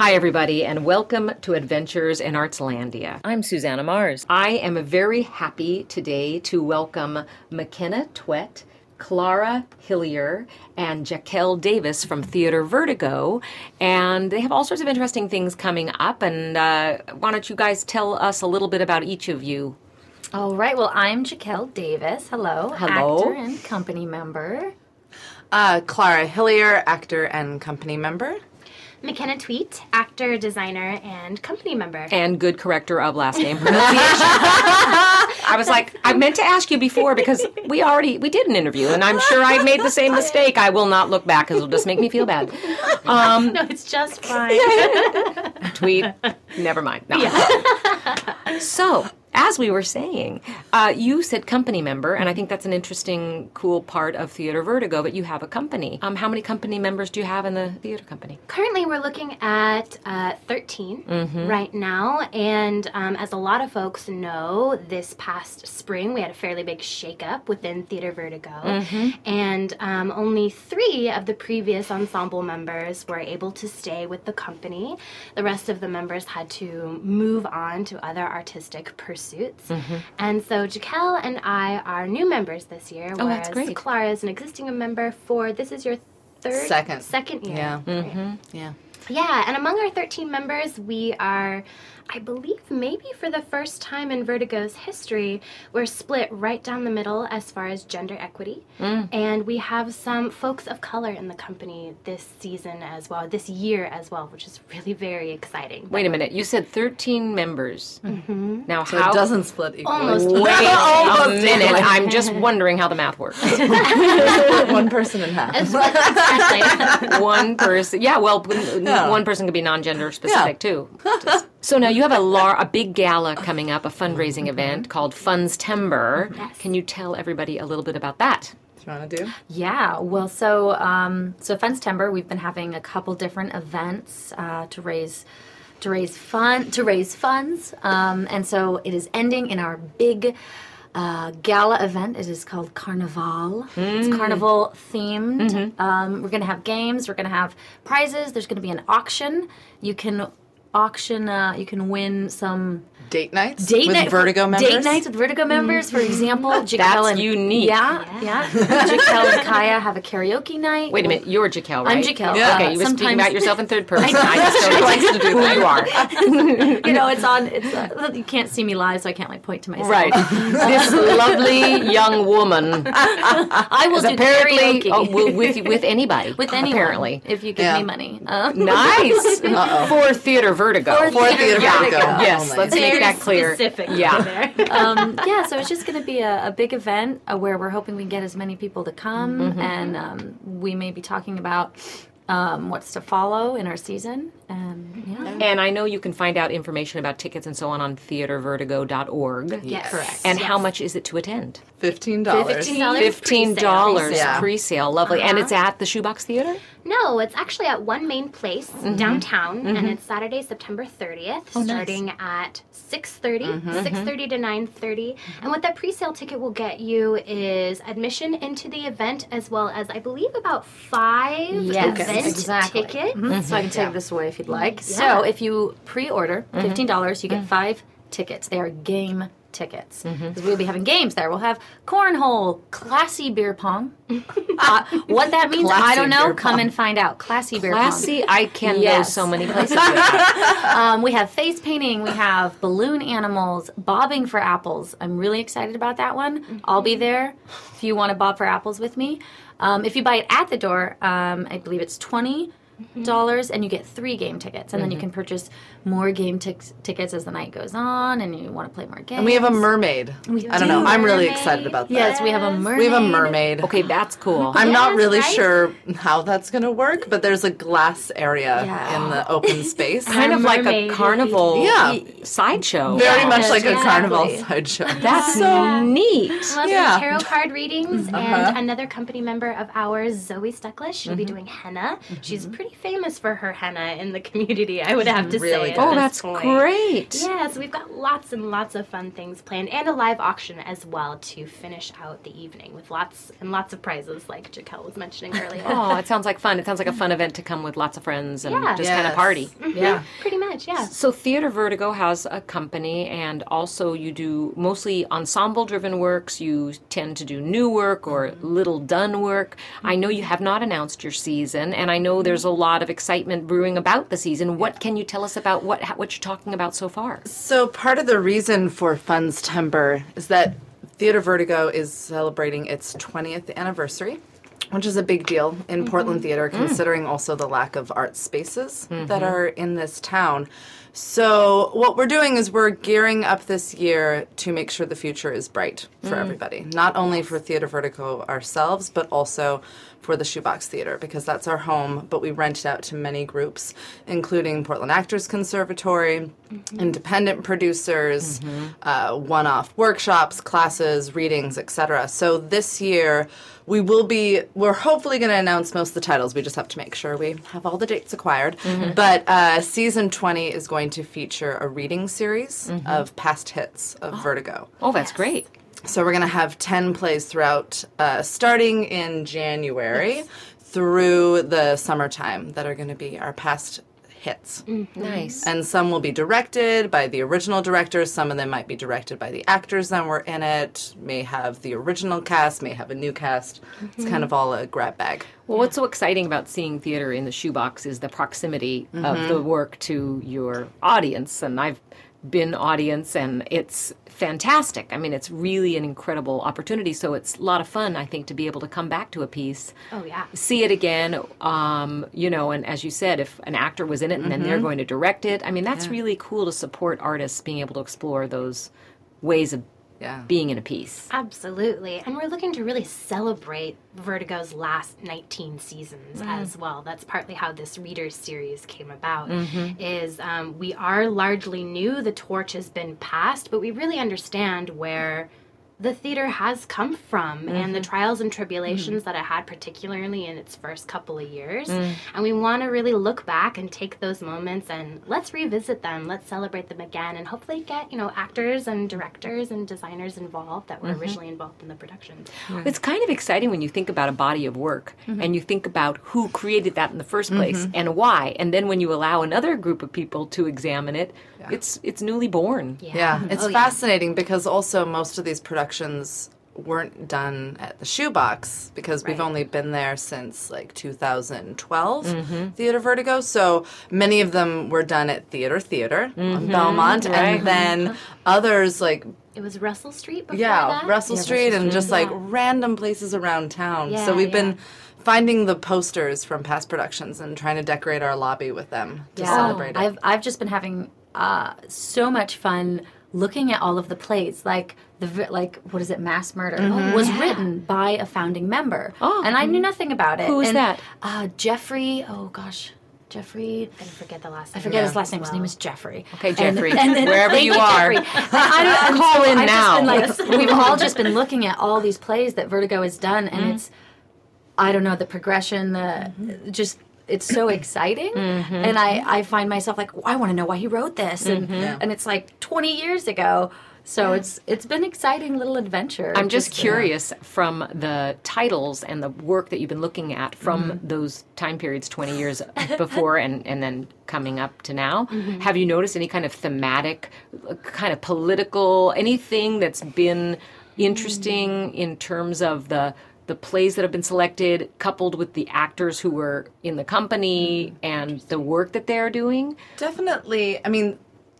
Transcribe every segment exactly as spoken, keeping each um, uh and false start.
Hi, everybody, and welcome to Adventures in Artslandia. I'm Susanna Mars. I am very happy today to welcome McKenna Twett, Clara Hillier, and Jaquel Davis from Theater Vertigo, and they have all sorts of interesting things coming up, and uh, why don't you guys tell us a little bit about each of you? All right, well, I'm Jaquel Davis. Hello. Hello. Actor and company member. Uh, Clara Hillier, actor and company member. McKenna Tweet, actor, designer, and company member. And good corrector of last name pronunciation. I was like, I meant to ask you before because we already, we did an interview, and I'm sure I made the same mistake. I will not look back because it'll just make me feel bad. Um, no, it's just fine. Tweet, never mind. No. Yeah. So, as we were saying, uh, you said company member, and I think that's an interesting, cool part of Theater Vertigo, but you have a company. Um, how many company members do you have in the theater company? Currently, we're looking at uh, thirteen mm-hmm. right now, and um, as a lot of folks know, this past spring, we had a fairly big shakeup within Theater Vertigo, mm-hmm. and um, only three of the previous ensemble members were able to stay with the company. The rest of the members had to move on to other artistic pursuits. Suits. Mm-hmm. And so Jaquel and I are new members this year, oh, whereas that's great. Clara is an existing member for, this is your third? Second. Second year. Yeah. Mm-hmm. Yeah. Yeah, and among our thirteen members, we are, I believe maybe for the first time in Vertigo's history, we're split right down the middle as far as gender equity. Mm. And we have some folks of color in the company this season as well, this year as well, which is really very exciting. Wait a minute, you said thirteen members. Mm-hmm. Now so how... it doesn't split equally. Almost. Wait a minute, equally. I'm just wondering how the math works. One person in half. One person, yeah, well, yeah. one person could be non-gender specific yeah. too. Just... So now you have a lar- a big gala coming up, a fundraising mm-hmm. event called Funstember. Yes. Can you tell everybody a little bit about that? Do you want to do? Yeah, well, so um, so Funstember, we've been having a couple different events uh, to raise to raise fun to raise funds, um, and so it is ending in our big uh, gala event. It is called Carnival. Mm. It's carnival themed. Mm-hmm. Um, we're going to have games. We're going to have prizes. There's going to be an auction. You can auction. Uh, you can win some. Date nights date with night, Vertigo members? Date nights with Vertigo members, for example. Jaquel That's and, unique. Yeah, yeah. yeah. Jaquel and Kaya have a karaoke night. Wait a minute, you're Jaquel, right? I'm Jaquel. Yeah. Okay, uh, you were speaking about yourself in third person. I, I just don't know to do who you are. You know, it's on, It's uh, you can't see me live, so I can't, like, point to myself. Right. This lovely young woman. I will do apparently, karaoke. Oh, will, with, with anybody. With anyone. Apparently. If you give yeah. me money. Uh. Nice. Uh-oh. For Theater Vertigo. For, For Theater yeah. Vertigo. Yes, Only. let's Very make that clear. Specific yeah. There. um, yeah, so it's just going to be a, a big event uh, where we're hoping we can get as many people to come, mm-hmm. and um, we may be talking about um, what's to follow in our season. Um, yeah. And I know you can find out information about tickets and so on on theater vertigo dot org. Yes. Correct. And yes. how much is it to attend? Fifteen dollars. Fifteen dollars. Fifteen dollars pre-sale. pre-sale. Lovely. Uh-huh. And it's at the Shoebox Theater? No, it's actually at One Main Place mm-hmm. downtown, mm-hmm. and it's Saturday, September thirtieth, oh, starting nice. at six thirty, mm-hmm. six thirty to nine thirty. Mm-hmm. And what that pre-sale ticket will get you is admission into the event, as well as, I believe, about five yes, event exactly. tickets. Mm-hmm. So I can take Yeah. this away if you'd like. Yeah. So if you pre-order fifteen dollars, you get mm-hmm. five tickets. They are game tickets. Mm-hmm. We'll be having games there. We'll have cornhole, classy beer pong. uh, what that means, Classy I don't know. beer Come pong. and find out. Classy beer Classy, pong. I can Yes. go so many places with that. um, we have face painting. We have balloon animals, bobbing for apples. I'm really excited about that one. Mm-hmm. I'll be there if you want to bob for apples with me. Um, if you buy it at the door, um, I believe it's twenty dollars, and you get three game tickets, and mm-hmm. then you can purchase more game tic- tickets as the night goes on, and you want to play more games. And we have a mermaid. We I don't do. know. I'm really Mermaid. excited about that. Yes, we have a mermaid. We have a mermaid. Okay, that's cool. I'm not Yes, really right? sure how that's going to work, but there's a glass area Yeah. in the open space. kind of like a mermaid. carnival Yeah. sideshow. Very Yeah. much Yes, like a exactly. carnival sideshow. That's Yeah. neat. We'll have Yeah. some tarot card readings, Uh-huh. and another company member of ours, Zoe Stuckless, she'll be doing henna. She's a pretty pretty famous for her henna in the community, I would have to Really say. good. at Oh, this that's point. great. Yeah, so we've got lots and lots of fun things planned, and a live auction as well to finish out the evening with lots and lots of prizes, like Jaquel was mentioning earlier. Oh, it sounds like fun. It sounds like a fun event to come with lots of friends and Yeah. just kind of Yes. party. Yeah. Pretty much, yeah. So Theater Vertigo has a company, and also you do mostly ensemble-driven works. You tend to do new work or little done work. I know you have not announced your season, and I know there's a lot of excitement brewing about the season. What can you tell us about what what you're talking about so far? So part of the reason for Funds Timber is that Theater Vertigo is celebrating its twentieth anniversary, which is a big deal in Portland theater, considering also the lack of art spaces that are in this town. So what we're doing is we're gearing up this year to make sure the future is bright for everybody, not only for Theater Vertigo ourselves, but also for the Shoebox Theater, because that's our home, but we rent it out to many groups, including Portland Actors Conservatory, independent producers, uh, one-off workshops, classes, readings, et cetera. So this year, we will be, we're hopefully going to announce most of the titles. We just have to make sure we have all the dates acquired. But uh, season twenty is going to feature a reading series of past hits of Vertigo. Oh, that's great. So we're going to have ten plays throughout, uh, starting in January through the summertime that are going to be our past hits. Nice. And some will be directed by the original directors. Some of them might be directed by the actors that were in it, may have the original cast, may have a new cast. It's kind of all a grab bag. Well, what's so exciting about seeing theater in the Shoebox is the proximity of the work to your audience. And I've been audience, and it's fantastic. I mean, it's really an incredible opportunity. So it's a lot of fun, I think, to be able to come back to a piece, Oh, yeah. see it again, um, you know, and as you said, if an actor was in it and then they're going to direct it, I mean, that's really cool to support artists being able to explore those ways of Yeah. being in a piece. Absolutely. And we're looking to really celebrate Vertigo's last nineteen seasons as well. That's partly how this Readers series came about, is um, we are largely new. The torch has been passed, but we really understand where the theater has come from and the trials and tribulations that it had, particularly in its first couple of years. And we want to really look back and take those moments and let's revisit them. Let's celebrate them again and hopefully get, you know, actors and directors and designers involved that were originally involved in the production. It's kind of exciting when you think about a body of work and you think about who created that in the first place and why. And then when you allow another group of people to examine it, it's it's newly born. Yeah, it's Oh, yeah. fascinating because also most of these productions weren't done at the Shoebox because we've Right. only been there since like two thousand twelve, Theater Vertigo. So many of them were done at Theater Theater on Belmont, Right. and then others like It was Russell Street before yeah, that? Russell Yeah, Street Russell and just like Yeah. random places around town. Yeah, so we've yeah. been finding the posters from past productions and trying to decorate our lobby with them to Yeah. celebrate it. I've I've just been having uh, so much fun looking at all of the plays. Like the vi- like what is it? Mass Murder was Yeah. written by a founding member, Oh. and I knew nothing about it. Who is And, that? Uh, Jeffrey. Oh gosh, Jeffrey. I forget the last name. I forget his as last name. His well. name is Jeffrey. Okay, And- Jeffrey, and then- wherever thank you are. Jeffrey. I don't, and Call so in I've now. Just been, like, we've all just been looking at all these plays that Vertigo has done, and it's, I don't know, the progression, the just. It's so exciting, and I, I find myself like, I want to know why he wrote this, and and it's like twenty years ago. So it's it's been an exciting little adventure. I'm just uh, curious from the titles and the work that you've been looking at from those time periods twenty years before and, and then coming up to now. Have you noticed any kind of thematic, uh, kind of political, anything that's been interesting in terms of the the plays that have been selected coupled with the actors who were in the company and the work that they're doing? Definitely. I mean,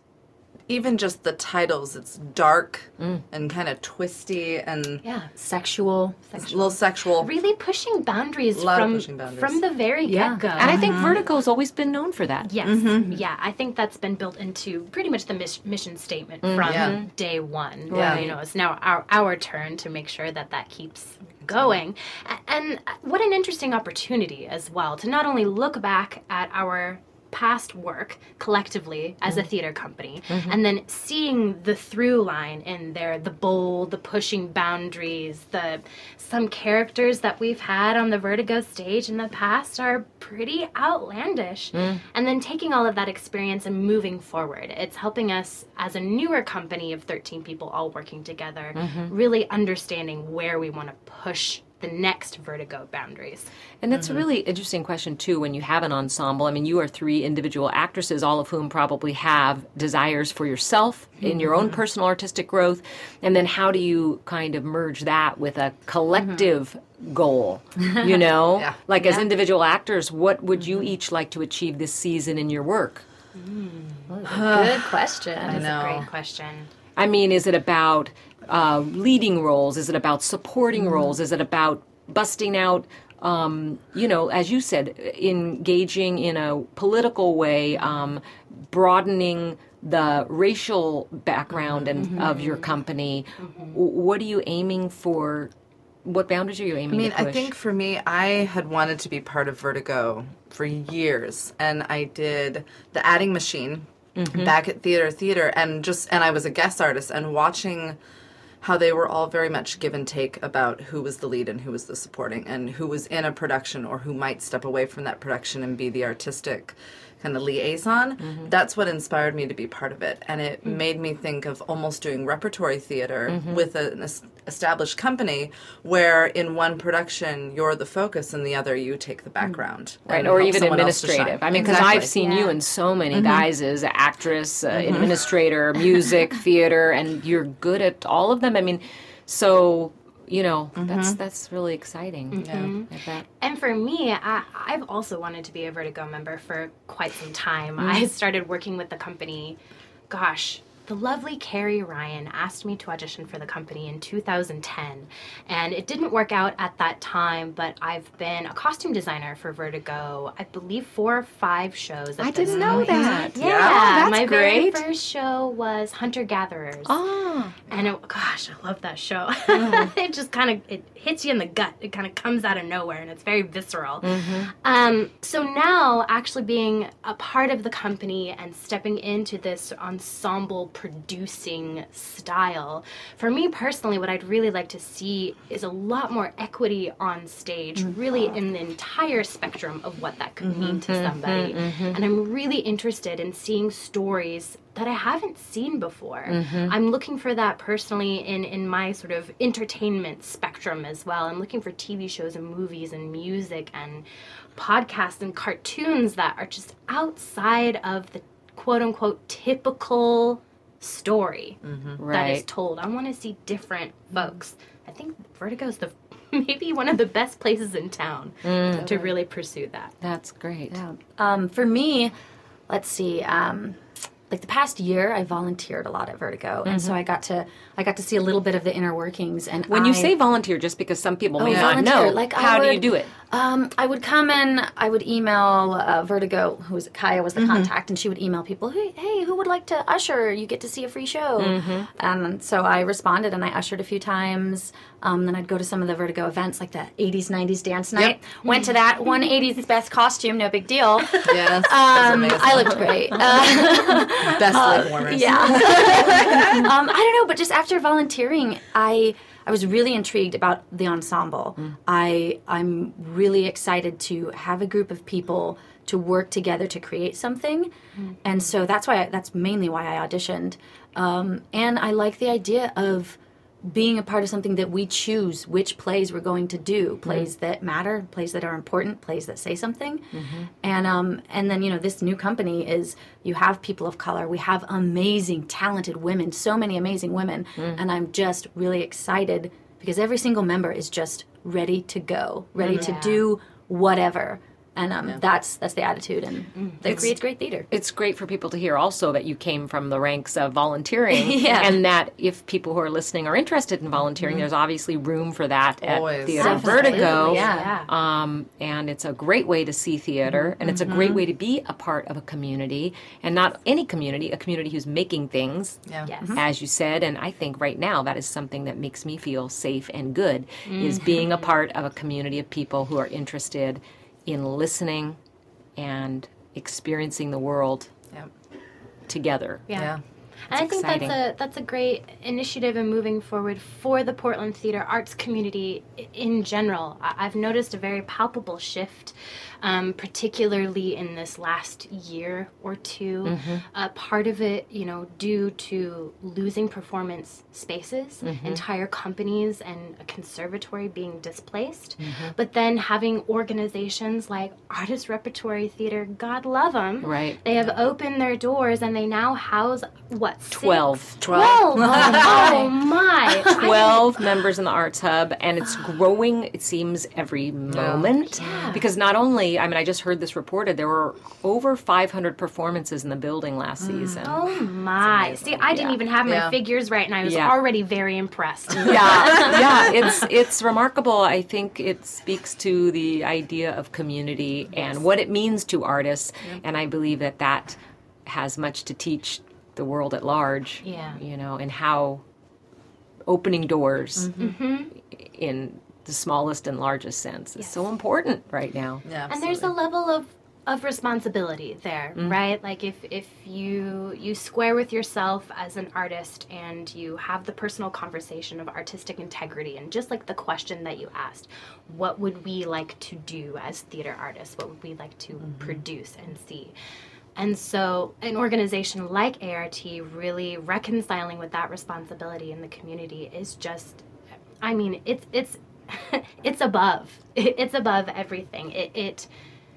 even just the titles, it's dark and kind of twisty and Yeah. sexual. a little sexual. Really pushing boundaries Lot of from pushing boundaries. from the very Yeah. get-go. And I think Vertigo's always been known for that. Yes, yeah, I think that's been built into pretty much the mis- mission statement from Yeah. day one. Yeah. You know, it's now our our turn to make sure that that keeps going. A- And what an interesting opportunity as well to not only look back at our past work collectively as a theater company, and then seeing the through line in there, the bold, the pushing boundaries, the some characters that we've had on the Vertigo stage in the past are pretty outlandish. Mm. And then taking all of that experience and moving forward, it's helping us as a newer company of thirteen people all working together, mm-hmm. really understanding where we want to push the next Vertigo boundaries. And that's Mm-hmm. a really interesting question, too, when you have an ensemble. I mean, you are three individual actresses, all of whom probably have desires for yourself in Mm-hmm. your own personal artistic growth. And then how do you kind of merge that with a collective Mm-hmm. goal, you know? Yeah. Like as Yeah. individual actors, what would you each like to achieve this season in your work? Good question. I know. Great question. I mean, is it about uh, leading roles? Is it about supporting Mm-hmm. roles? Is it about busting out, um, you know, as you said, engaging in a political way, um, broadening the racial background and Mm-hmm. of your company? W- What are you aiming for? What boundaries are you aiming I mean, to push? I think for me, I had wanted to be part of Vertigo for years, and I did the adding machine back at Theater Theater, and just and I was a guest artist, and watching how they were all very much give and take about who was the lead and who was the supporting, and who was in a production or who might step away from that production and be the artistic kind of liaison. Mm-hmm. That's what inspired me to be part of it, and it Mm-hmm. made me think of almost doing repertory theater with a- an es- established company where in one production you're the focus and the other you take the background. Right, and or help even someone else to administrative. shine. I mean, because Exactly. I've seen you Yeah. in so many guises, actress, uh, administrator, music, theater, and you're good at all of them. I mean, so, you know, that's that's really exciting. Yeah. I bet. And for me, I, I've also wanted to be a Vertigo member for quite some time. I started working with the company, gosh, the lovely Carrie Ryan asked me to audition for the company in two thousand ten. And it didn't work out at that time, but I've been a costume designer for Vertigo, I believe four or five shows. at I this didn't know point. that. Yeah, that's my great. very first show was Hunter Gatherers. Ah. And it, gosh, I love that show. It just kind of it hits you in the gut. It kind of comes out of nowhere, and it's very visceral. Um, so now, actually being a part of the company and stepping into this ensemble producing style, for me personally, what I'd really like to see is a lot more equity on stage, really in the entire spectrum of what that could mean to somebody. And I'm really interested in seeing stories that I haven't seen before. I'm looking for that personally in, in my sort of entertainment spectrum as well. I'm looking for T V shows and movies and music and podcasts and cartoons that are just outside of the quote unquote typical story that is Right. told. I want to see different folks. I think Vertigo is the maybe one of the best places in town to really pursue that. That's great. Yeah. Um, for me, let's see. Um, like the past year, I volunteered a lot at Vertigo, and so I got to I got to see a little bit of the inner workings. And When you I- say volunteer, just because some people may Oh, not volunteer. know, Like, I how do you would- do it? Um, I would come in, I would email uh, Vertigo, who was Kaya was the contact, and she would email people, hey, hey, who would like to usher? You get to see a free show. And so I responded, and I ushered a few times. Um, then I'd go to some of the Vertigo events, like the eighties, nineties dance night. Went to that, one eighties best costume, no big deal. Yes, Um, amazing. I looked great. Uh, Best leg warmers. yeah. um, I don't know, but just after volunteering, I I was really intrigued about the ensemble. I I'm really excited to have a group of people to work together to create something, and so that's why I, that's mainly why I auditioned. Um, and I like the idea of being a part of something that we choose which plays we're going to do, plays that matter, plays that are important, plays that say something. And um and then, you know, this new company is, you have people of color, we have amazing, talented women, so many amazing women, and I'm just really excited because every single member is just ready to go, ready to Yeah. do whatever. And um, that's that's the attitude, and that It's- creates great theater. It's great for people to hear also that you came from the ranks of volunteering, Yeah. and that if people who are listening are interested in volunteering, there's obviously room for that at Always. Theater Absolutely, Vertigo. yeah. Um, and it's a great way to see theater, and it's a great way to be a part of a community, and not any community, a community who's making things, Yeah. Yes. as you said. And I think right now that is something that makes me feel safe and good, is being a part of a community of people who are interested in listening and experiencing the world Yeah. together. Yeah. Yeah. And I think exciting. that's a that's a great initiative in moving forward for the Portland theater arts community i- in general. I- I've noticed a very palpable shift, um, particularly in this last year or two. Uh, part of it, you know, due to losing performance spaces, entire companies and a conservatory being displaced, but then having organizations like Artist Repertory Theater, God love them, Right. they have opened their doors and they now house what? six? Twelve. Twelve. Oh my. twelve members in the Arts Hub, and it's growing, it seems, every moment. Yeah. Because not only, I mean, I just heard this reported, there were over five hundred performances in the building last season. Oh my. See, I didn't Yeah. even have my Yeah. figures right and I was Yeah. already very impressed. Yeah, yeah, it's it's remarkable. I think it speaks to the idea of community and what it means to artists, and I believe that that has much to teach the world at large. Yeah. You know, and how opening doors in the smallest and largest sense is so important right now. Yeah. And there's a absolutely. level of of responsibility there, right? Like if if you you square with yourself as an artist and you have the personal conversation of artistic integrity and just like the question that you asked, what would we like to do as theater artists? What would we like to produce and see? And so an organization like A R T really reconciling with that responsibility in the community is just, I mean, it's it's it's above. It's above everything. It it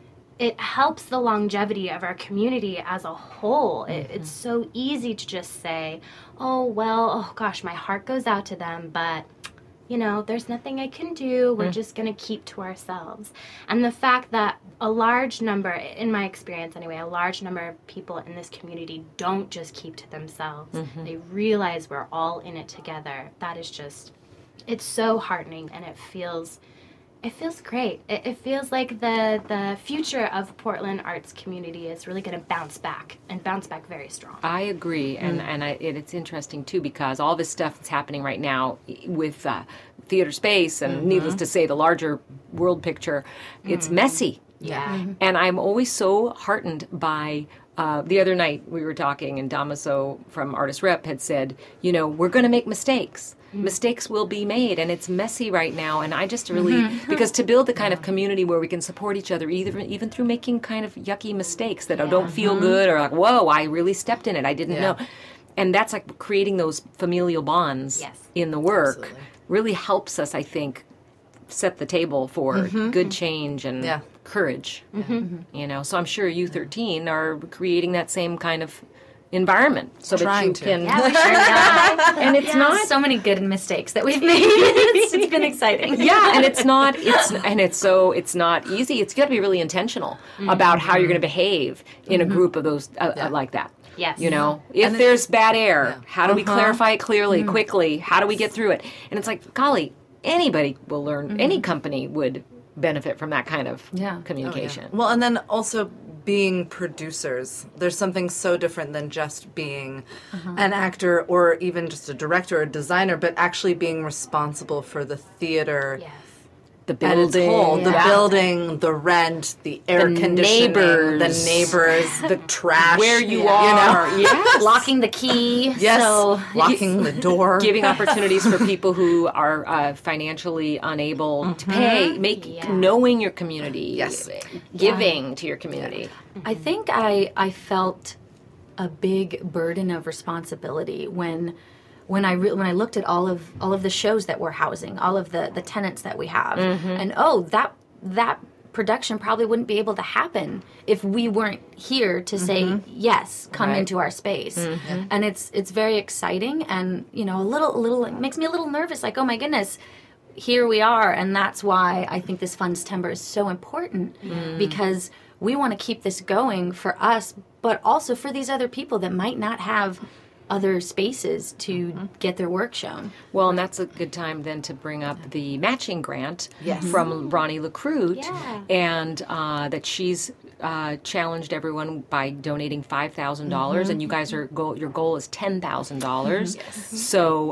it helps the longevity of our community as a whole. It, it's so easy to just say, oh, well, oh gosh, my heart goes out to them, but you know, there's nothing I can do. We're just going to keep to ourselves. And the fact that a large number, in my experience anyway, a large number of people in this community don't just keep to themselves. They realize we're all in it together. That is just, it's so heartening and it feels, it feels great. It, it feels like the, the future of Portland arts community is really going to bounce back and bounce back very strong. I agree, and and I, it, it's interesting too because all this stuff that's happening right now with uh, theater space, and needless to say, the larger world picture, it's messy. Yeah. And I'm always so heartened by. Uh, the other night we were talking, and Damaso from Artist Rep had said, you know, we're going to make mistakes. Mistakes will be made, and it's messy right now. And I just really, because to build the kind of community where we can support each other, either even through making kind of yucky mistakes that don't feel good, or like, whoa, I really stepped in it, I didn't Yeah. know. And that's like creating those familial bonds Yes. in the work Absolutely. really helps us, I think, set the table for good change and Yeah. courage. You know, so I'm sure you thirteen are creating that same kind of environment so that Trying you to. can. Yeah, we sure are. And it's not. So many good mistakes that we've made. it's, it's been exciting. Yeah, and it's not. It's and it's so it's not easy. It's got to be really intentional about how you're going to behave in a group of those uh, uh, like that. Yes. You know, if there's bad air, how do we clarify it clearly, quickly? How do we get through it? And it's like, golly, anybody will learn. Any company would benefit from that kind of Yeah. communication. Well, and then also being producers. There's something so different than just being an actor or even just a director or designer, but actually being responsible for the theater Yes. The at its building, whole. The yeah. building, the rent, the air The conditioning, neighbors. the neighbors, the trash. where you you are, know? yes. Locking the key. Yes, So locking the door. Giving opportunities for people who are uh, financially unable to pay, make Yeah. knowing your community, Yes. giving to your community. I think I I felt a big burden of responsibility when when I re- when I looked at all of all of the shows that we're housing, all of the the tenants that we have, and oh that that production probably wouldn't be able to happen if we weren't here to say yes, come Right. into our space. And it's it's very exciting, and you know a little a little it makes me a little nervous. Like, oh my goodness, here we are, and that's why I think this Funds Timber is so important, because we want to keep this going for us, but also for these other people that might not have other spaces to get their work shown. Well, and that's a good time then to bring up the matching grant Yes. from Ronnie Lacroute, Yeah. and uh, that she's uh, challenged everyone by donating five thousand dollars, and you guys are goal, your goal is ten thousand dollars. So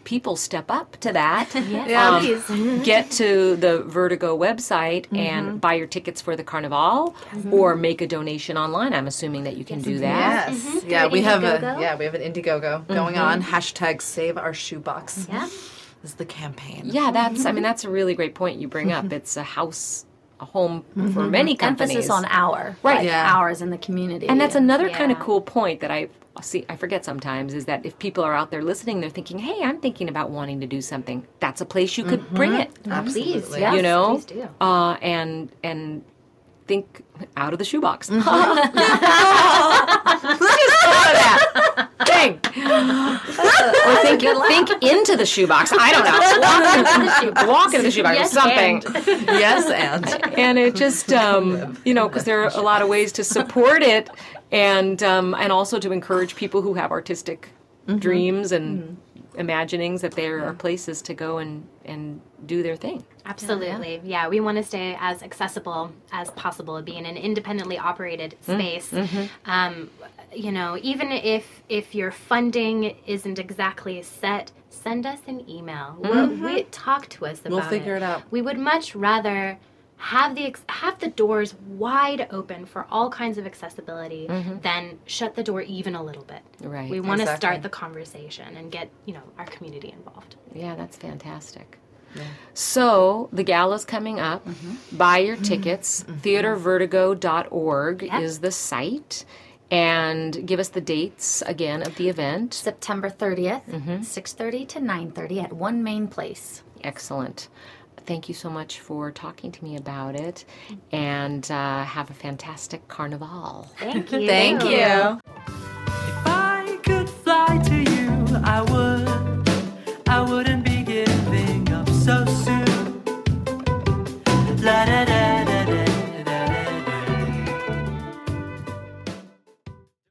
people step up to that. Yes, Yeah. please. Get to the Vertigo website and buy your tickets for the Carnival, or make a donation online. I'm assuming that you can do that. Yes. Yeah, Through we have a Indiegogo. yeah, we have an Indiegogo going on. Hashtag Save Our Shoebox Yeah. is the campaign. Yeah, that's. I mean, that's a really great point you bring up. It's a house, a home for many companies. Emphasis on our, Right. like, Yeah. ours in the community. And that's another kind of Yeah. cool point that I see. I forget sometimes is that if people are out there listening, they're thinking, "Hey, I'm thinking about wanting to do something." That's a place you could bring it. Absolutely. Please, Yes, you know, please do. uh, and and think out of the shoebox. Think. Or think, think into the shoebox. I don't know. Walk into the shoebox. Yes, or something. and. Yes, and And it just, um, you know, because there are a lot of ways to support it, and um, and also to encourage people who have artistic dreams and imaginings that there are places to go and and do their thing. Absolutely. Yeah, we want to stay as accessible as possible, being an independently operated space. Um, you know, even if if your funding isn't exactly set, send us an email. We'll, we talk to us about We'll figure it out. We would much rather have the ex- have the doors wide open for all kinds of accessibility than shut the door even a little bit. Right. We want to Exactly. start the conversation and get, you know, our community involved. Yeah, that's fantastic. So the gala's coming up. Buy your tickets. theater vertigo dot org Yep. is the site. And give us the dates again of the event. September thirtieth, six thirty to nine thirty at One Main Place. Excellent. Thank you so much for talking to me about it. And uh, have a fantastic carnival. Thank you. thank you.